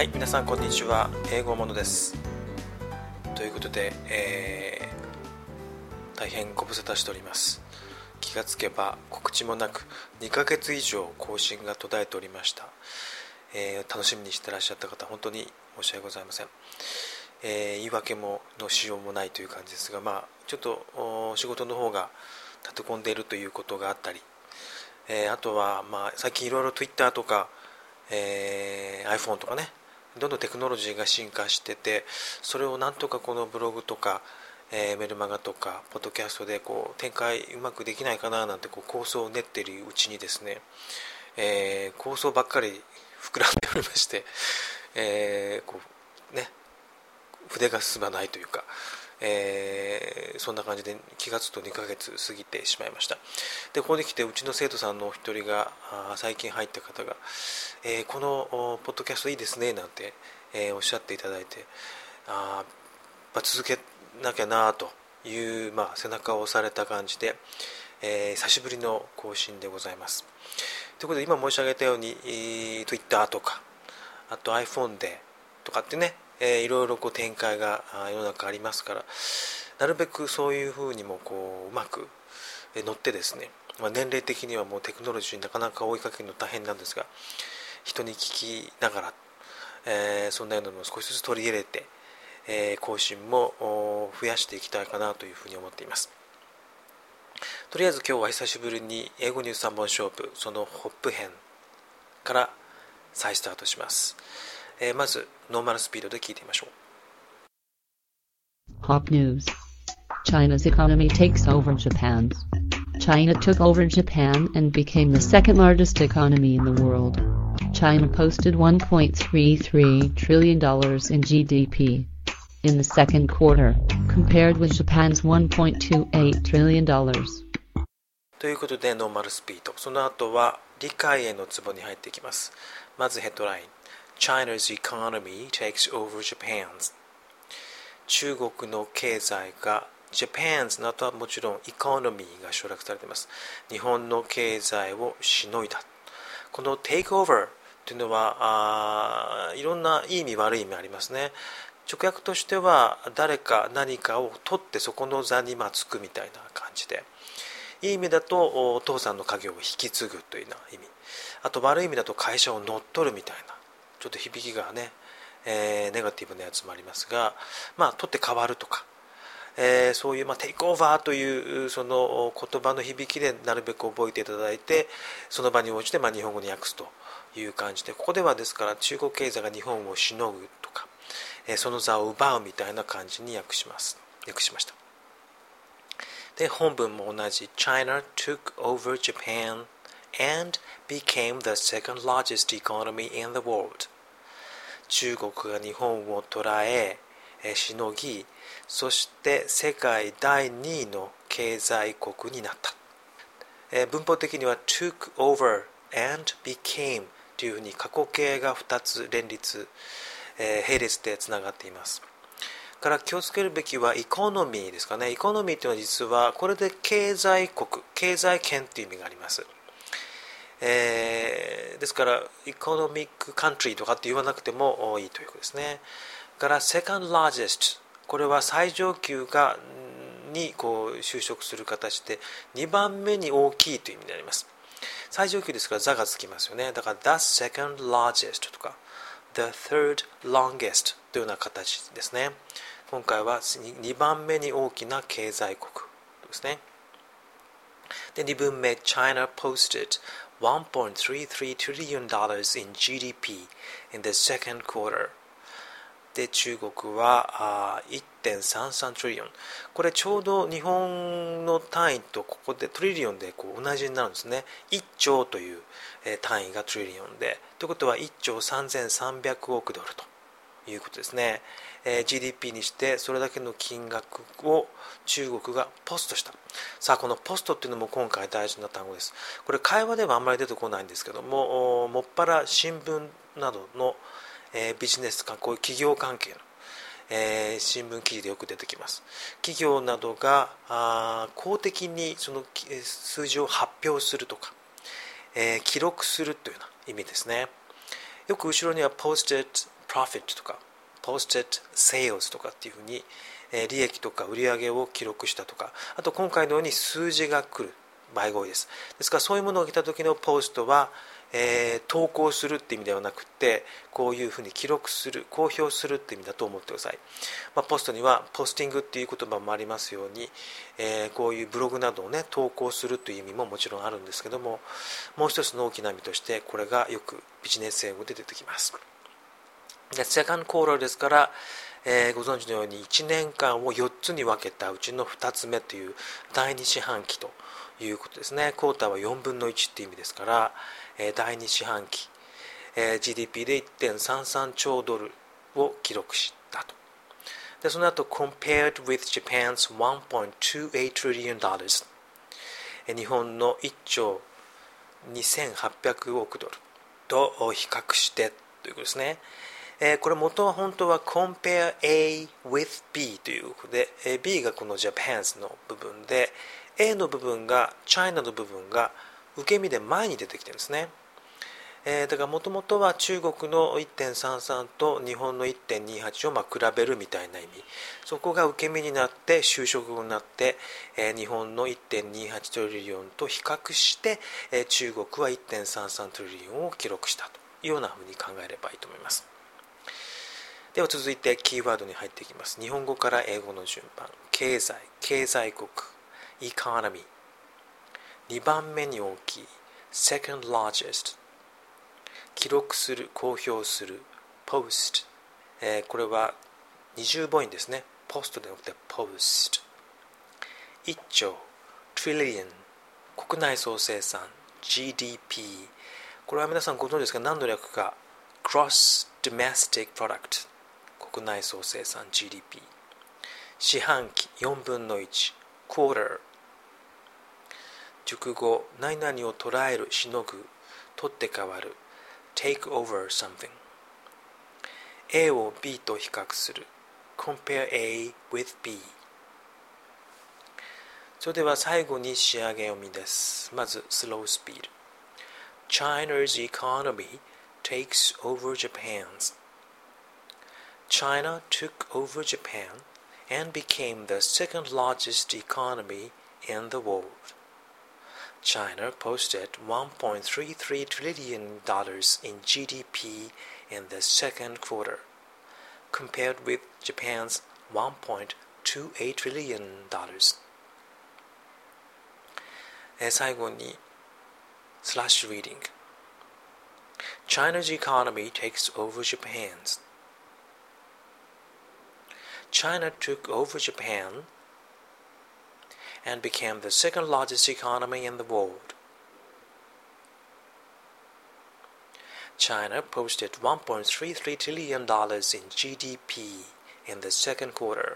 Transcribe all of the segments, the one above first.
はい、皆さんこんにちは。英語ものです。ということで、大変ご無沙汰しております。気がつけば告知もなく2ヶ月以上更新が途絶えておりました。楽しみにしてらっしゃった方、本当に申し訳ございません。言い訳ものしようもないという感じですが、ちょっと仕事の方が立て込んでいるということがあったり、あとは、最近いろいろ Twitter とか、iPhone とかね、どんどんテクノロジーが進化してて、それをなんとかこのブログとか、メルマガとかポッドキャストで展開うまくできないかななんて構想を練っているうちにですね、構想ばっかり膨らんでおりまして、筆が進まないというか、そんな感じで気がつくと2ヶ月過ぎてしまいました。でここに来てうちの生徒さんのお一人が、最近入った方が、このポッドキャストいいですねなんて、おっしゃっていただいて、続けなきゃなという、背中を押された感じで、久しぶりの更新でございます。ということで、今申し上げたように、Twitter とかあと iPhone でとかってね、いろいろ展開が世の中ありますから、なるべくそういうふうにもうまく乗ってですね、年齢的にはもうテクノロジーになかなか追いかけるの大変なんですが、人に聞きながら、そんなようなのを少しずつ取り入れて、更新も増やしていきたいかなというふうに思っています。とりあえず今日は久しぶりに英語ニュース3本勝負、そのホップ編から再スタートします。まずノーマルスピードで聞いてみましょう。 Hop News. China's economy takes over Japan's. China took over Japan and became the second largest economy in the world. China posted $1.33 trillion in GDP in the second quarter, compared with Japan's $1.28 trillion. ということでノーマルスピード、その後は理解へのツボに入っていきます。まずヘッドライン、 China's economy takes over Japan's。 中国の経済が Japan's の後はもちろんエコノミーが省略されています。日本の経済をしのいだ。この take over というのはいろんないい意味悪い意味ありますね。直訳としては誰か何かを取ってそこの座につくみたいな感じで、いい意味だとお父さんの家業を引き継ぐというような意味、あと悪い意味だと会社を乗っ取るみたいな、ちょっと響きがね、ネガティブなやつもありますが、取って変わるとか、そういうテイクオーバーというその言葉の響きでなるべく覚えていただいて、その場に応じて日本語に訳すという感じで、ここではですから中国経済が日本をしのぐとか、その座を奪うみたいな感じに訳しました。で本文も同じ。 China took over Japan and became the second largest economy in the world。 中国が日本を捉え、しのぎ、そして世界第2位の経済国になった。文法的には took over and became というふうに過去形が2つ連立、並列でつながっています。から気をつけるべきはエコノミーですかね。エコノミーというのは実はこれで経済国、経済圏という意味があります。ですからエコノミックカントリーとかって言わなくてもいいということですね。からセカンドラージェスト、これは最上級がに就職する形で2番目に大きいという意味になります。最上級ですから座がつきますよね。だから The second largest とか The third longest というような形ですね。今回は2番目に大きな経済国ですね。で2文目、 China posted $1.33 trillion in GDP in the second quarter。 で中国は1.33 トリリオン、これちょうど日本の単位とここでトリリオンで同じになるんですね。1兆という単位がトリリオンで、ということは1兆3300億ドルということですね。GDP にしてそれだけの金額を中国がポストした。さあこのポストっていうのも今回大事な単語です。これ会話ではあんまり出てこないんですけども、もっぱら新聞などの、ビジネスかこういう企業関係の、新聞記事でよく出てきます。企業などが公的にその数字を発表するとか、記録するというような意味ですね。よく後ろには posted profit とか posted sales とかっていうふうに、利益とか売上を記録したとか、あと今回のように数字が来る場合が多いです。ですからそういうものを来た時のポストは、投稿するって意味ではなくて、こういうふうに記録する、公表するって意味だと思ってください。ポストにはポスティングっていう言葉もありますように、こういうブログなどをね投稿するという意味ももちろんあるんですけども、もう一つの大きな意味としてこれがよくビジネス英語で出てきます。で、セカンドクォーターですから、ご存知のように1年間を4つに分けたうちの2つ目という第2四半期ということですね。クォーターは4分の1っていう意味ですから、第2四半期、GDP で 1.33 兆ドルを記録したと。で、その後 compared with Japan's 1.28 trillion dollars、日本の1兆2800億ドルと比較してということですね。これ元は本当は compare A with B ということで、B がこの Japan's の部分で、A の部分が China の部分が受け身で前に出てきてるんですね。だからもともとは中国の 1.33 と日本の 1.28 を比べるみたいな意味、そこが受け身になって修飾語になって、日本の 1.28 トリリオンと比較して、中国は 1.33 トリリオンを記録したというようなふうに考えればいいと思います。では続いてキーワードに入っていきます。日本語から英語の順番。経済、経済国、economy、2番目に大きい second largest、記録する、公表する post、これは二重母音ですね。ポストではなくて post。 1兆 trillion、 国内総生産 GDP、 これは皆さんご存知ですか？何の略か Gross Domestic Product、 国内総生産 GDP。 四半期4分の1 quarter、 熟語何々を捉える、しのぐ、取って代わるtake over something。 A を B と比較する compare A with B。 それでは最後に仕上げ読みです。まず slow speed。 China's economy takes over Japan's。 China took over Japan and became the second largest economy in the world. China posted $1.33 trillion in GDP in the second quarter, compared with Japan's $1.28 trillion. 最後にスラッシュリーディング。 China's economy takes over Japan's. China took over Japan and became the second largest economy in the world. China posted $1.33 trillion in GDP in the second quarter.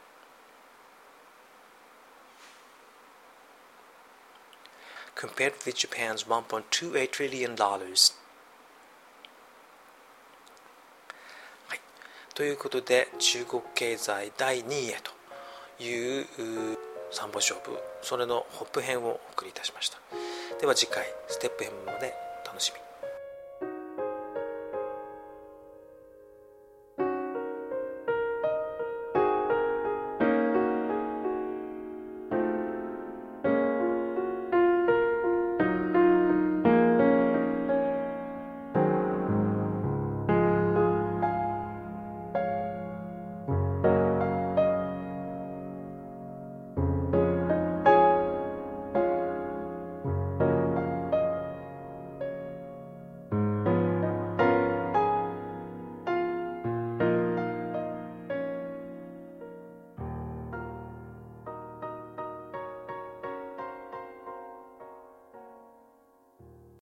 Compared with Japan's $1.28 trillion. はい。ということで、中国経済第2位へという三本勝負、それのホップ編をお送りいたしました。では次回ステップ編まで楽しみに。